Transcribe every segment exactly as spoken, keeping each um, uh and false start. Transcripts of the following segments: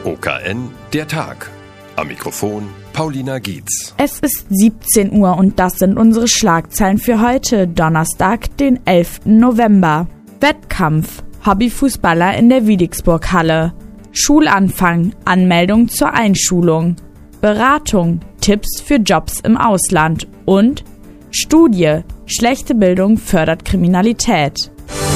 O K N, der Tag. Am Mikrofon Paulina Gietz. Es ist siebzehn Uhr und das sind unsere Schlagzeilen für heute, Donnerstag, den elften November. Wettkampf, Hobbyfußballer in der Wiedixburg-Halle. Schulanfang, Anmeldung zur Einschulung. Beratung, Tipps für Jobs im Ausland. Und Studie, schlechte Bildung fördert Kriminalität.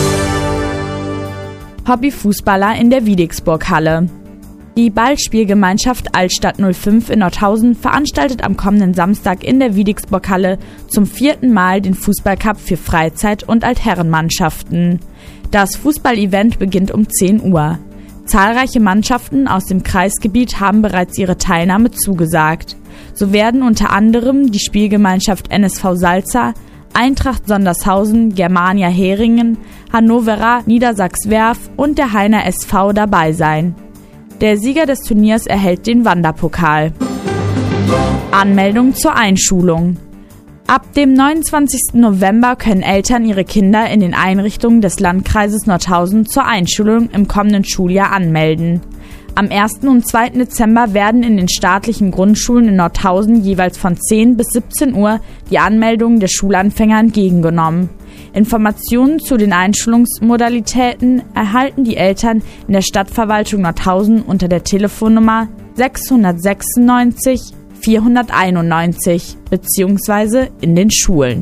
Hobbyfußballer in der Wiedixburg-Halle. Die Ballspielgemeinschaft Altstadt null fünf in Nordhausen veranstaltet am kommenden Samstag in der Wiedixburg-Halle zum vierten Mal den Fußballcup für Freizeit- und Altherrenmannschaften. Das Fußballevent beginnt um zehn Uhr. Zahlreiche Mannschaften aus dem Kreisgebiet haben bereits ihre Teilnahme zugesagt. So werden unter anderem die Spielgemeinschaft N S V Salza, Eintracht Sondershausen, Germania Heringen, Hannovera Niedersachs-Werf und der Heiner S V dabei sein. Der Sieger des Turniers erhält den Wanderpokal. Anmeldung zur Einschulung. Ab dem neunundzwanzigsten November können Eltern ihre Kinder in den Einrichtungen des Landkreises Nordhausen zur Einschulung im kommenden Schuljahr anmelden. Am ersten und zweiten Dezember werden in den staatlichen Grundschulen in Nordhausen jeweils von zehn bis siebzehn Uhr die Anmeldungen der Schulanfänger entgegengenommen. Informationen zu den Einschulungsmodalitäten erhalten die Eltern in der Stadtverwaltung Nordhausen unter der Telefonnummer sechshundertsechsundneunzig vierhunderteinundneunzig bzw. in den Schulen.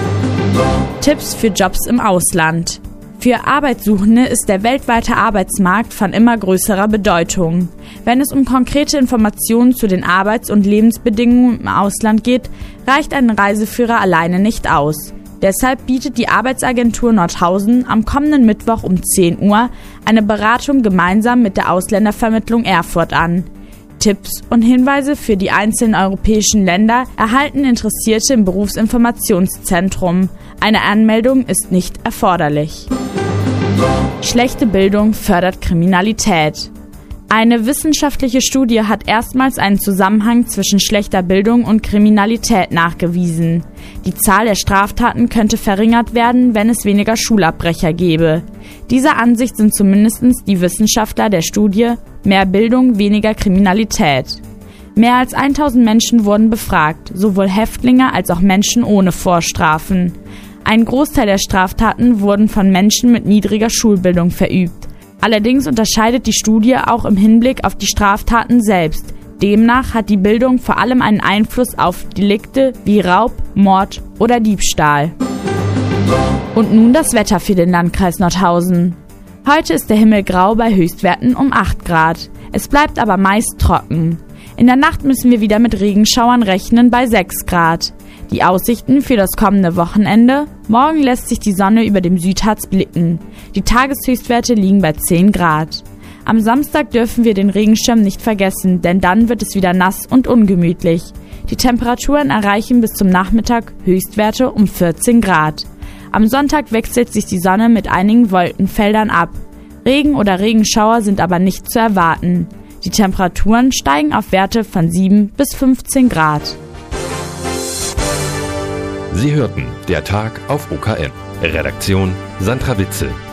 Tipps für Jobs im Ausland. Für Arbeitssuchende ist der weltweite Arbeitsmarkt von immer größerer Bedeutung. Wenn es um konkrete Informationen zu den Arbeits- und Lebensbedingungen im Ausland geht, reicht ein Reiseführer alleine nicht aus. Deshalb bietet die Arbeitsagentur Nordhausen am kommenden Mittwoch um zehn Uhr eine Beratung gemeinsam mit der Ausländervermittlung Erfurt an. Tipps und Hinweise für die einzelnen europäischen Länder erhalten Interessierte im Berufsinformationszentrum. Eine Anmeldung ist nicht erforderlich. Schlechte Bildung fördert Kriminalität. Eine wissenschaftliche Studie hat erstmals einen Zusammenhang zwischen schlechter Bildung und Kriminalität nachgewiesen. Die Zahl der Straftaten könnte verringert werden, wenn es weniger Schulabbrecher gäbe. Dieser Ansicht sind zumindest die Wissenschaftler der Studie Mehr Bildung, weniger Kriminalität. Mehr als tausend Menschen wurden befragt, sowohl Häftlinge als auch Menschen ohne Vorstrafen. Ein Großteil der Straftaten wurden von Menschen mit niedriger Schulbildung verübt. Allerdings unterscheidet die Studie auch im Hinblick auf die Straftaten selbst. Demnach hat die Bildung vor allem einen Einfluss auf Delikte wie Raub, Mord oder Diebstahl. Und nun das Wetter für den Landkreis Nordhausen. Heute ist der Himmel grau bei Höchstwerten um acht Grad. Es bleibt aber meist trocken. In der Nacht müssen wir wieder mit Regenschauern rechnen bei sechs Grad. Die Aussichten für das kommende Wochenende: Morgen lässt sich die Sonne über dem Südharz blicken. Die Tageshöchstwerte liegen bei zehn Grad. Am Samstag dürfen wir den Regenschirm nicht vergessen, denn dann wird es wieder nass und ungemütlich. Die Temperaturen erreichen bis zum Nachmittag Höchstwerte um vierzehn Grad. Am Sonntag wechselt sich die Sonne mit einigen Wolkenfeldern ab. Regen oder Regenschauer sind aber nicht zu erwarten. Die Temperaturen steigen auf Werte von sieben bis fünfzehn Grad. Sie hörten der Tag auf O K N. Redaktion Sandra Witzel.